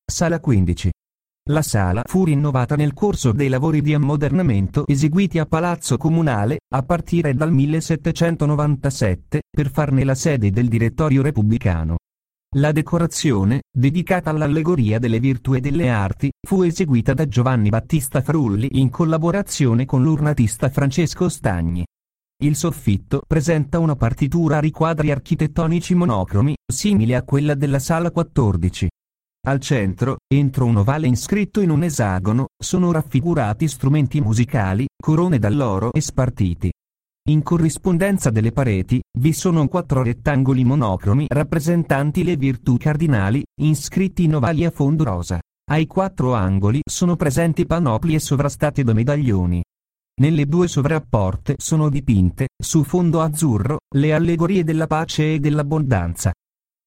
Sala 15. La sala fu rinnovata nel corso dei lavori di ammodernamento eseguiti a Palazzo Comunale, a partire dal 1797, per farne la sede del Direttorio Repubblicano. La decorazione, dedicata all'allegoria delle virtù e delle arti, fu eseguita da Giovanni Battista Frulli in collaborazione con l'ornatista Francesco Stagni. Il soffitto presenta una partitura a riquadri architettonici monocromi, simile a quella della sala 14. Al centro, entro un ovale inscritto in un esagono, sono raffigurati strumenti musicali, corone d'alloro e spartiti. In corrispondenza delle pareti, vi sono 4 rettangoli monocromi rappresentanti le virtù cardinali, inscritti in ovali a fondo rosa. Ai 4 angoli sono presenti panoplie sovrastate da medaglioni. Nelle 2 sovrapporte sono dipinte, su fondo azzurro, le allegorie della pace e dell'abbondanza.